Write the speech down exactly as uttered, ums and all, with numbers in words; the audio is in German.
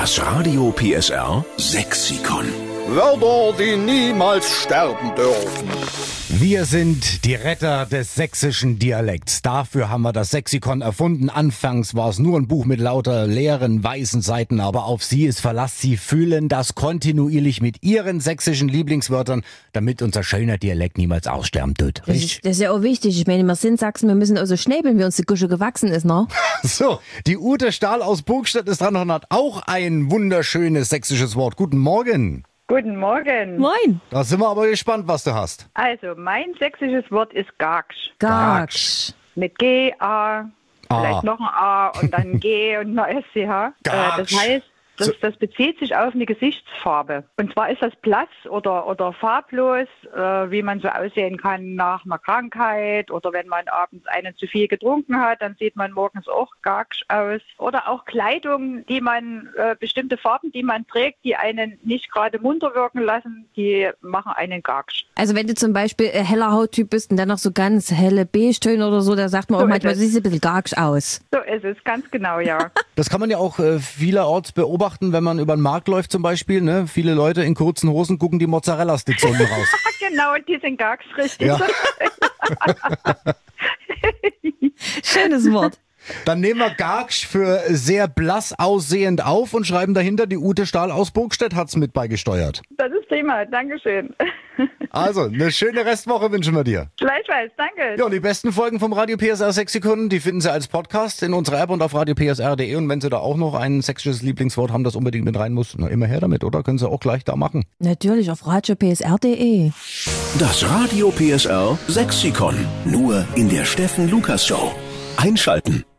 Das Radio P S R Sexikon. Wörter, die niemals sterben dürfen. Wir sind die Retter des sächsischen Dialekts. Dafür haben wir das Sexikon erfunden. Anfangs war es nur ein Buch mit lauter leeren, weißen Seiten, aber auf Sie ist Verlass. Sie fühlen das kontinuierlich mit Ihren sächsischen Lieblingswörtern, damit unser schöner Dialekt niemals aussterben tut. Das ist, das ist ja auch wichtig. Ich meine, wir sind Sachsen, wir müssen also schnäbeln, wie uns die Gusche gewachsen ist, ne? So, die Ute Stahl aus Burgstadt ist dran und hat auch ein wunderschönes sächsisches Wort. Guten Morgen. Guten Morgen. Moin. Da sind wir aber gespannt, was du hast. Also, mein sächsisches Wort ist Gagsch. Gagsch. Mit G, A, vielleicht Ah. noch ein A und dann ein G und ein S C H. Äh, das Gagsch. heißt, das, So- das bezieht sich auf eine Gesichtsfarbe. Und zwar ist das blass oder, oder farblos, äh, wie man so aussehen kann nach einer Krankheit oder wenn man abends einen zu viel getrunken hat, dann sieht man morgens auch Gagsch aus. Oder auch Kleidung, die man, äh, bestimmte Farben, die man trägt, die einen nicht gerade munter wirken lassen, die machen einen Gagsch. Also wenn du zum Beispiel ein heller Hauttyp bist und dann noch so ganz helle Beige-Töne oder so, da sagt man So auch ist manchmal, es. du siehst ein bisschen Gagsch aus. So ist es, ganz genau, ja. Das kann man ja auch äh, vielerorts beobachten, wenn man über den Markt läuft zum Beispiel. Ne? Viele Leute in kurzen Hosen gucken die Mozzarella-Sticks unten raus. Genau, die sind Gagsch, richtig. Ja. Schönes Wort. Dann nehmen wir Gagsch für sehr blass aussehend auf und schreiben dahinter, die Ute Stahl aus Burgstadt hat's mit beigesteuert. Das ist prima, Dankeschön. Also, eine schöne Restwoche wünschen wir dir. Gleichfalls, danke. Ja, und die besten Folgen vom Radio P S R Sexikon, die finden Sie als Podcast in unserer App und auf radio p s r punkt d e. Und wenn Sie da auch noch ein sächsisches Lieblingswort haben, das unbedingt mit rein muss, na immer her damit, oder? Können Sie auch gleich da machen. Natürlich auf radio p s r punkt d e. Das Radio P S R Sexikon. Nur in der Steffen Lukas Show. Einschalten.